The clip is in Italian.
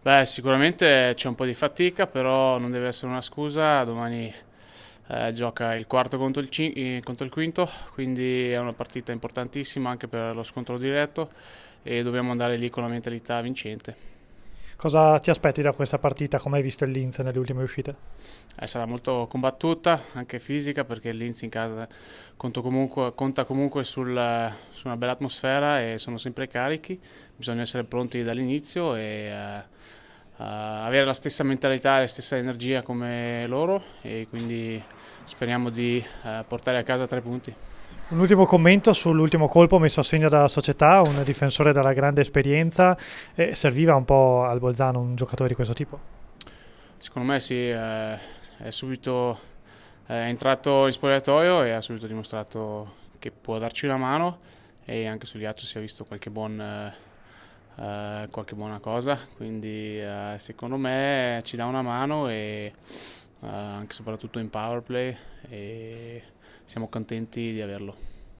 Beh, sicuramente c'è un po' di fatica, però non deve essere una scusa. Domani gioca il quarto contro il quinto, quindi è una partita importantissima anche per lo scontro diretto e dobbiamo andare lì con la mentalità vincente. Cosa ti aspetti da questa partita? Come hai visto il Linz nelle ultime uscite? Sarà molto combattuta, anche fisica, perché il Linz in casa conta comunque su una bella atmosfera e sono sempre carichi. Bisogna essere pronti dall'inizio e avere la stessa mentalità e la stessa energia come loro e quindi speriamo di portare a casa 3 punti. Un ultimo commento sull'ultimo colpo messo a segno dalla società, un difensore dalla grande esperienza, serviva un po' al Bolzano un giocatore di questo tipo? Secondo me sì, è subito è entrato in spogliatoio e ha subito dimostrato che può darci una mano e anche sugli altri si è visto qualche buona cosa, quindi secondo me ci dà una mano e anche soprattutto in power play e siamo contenti di averlo.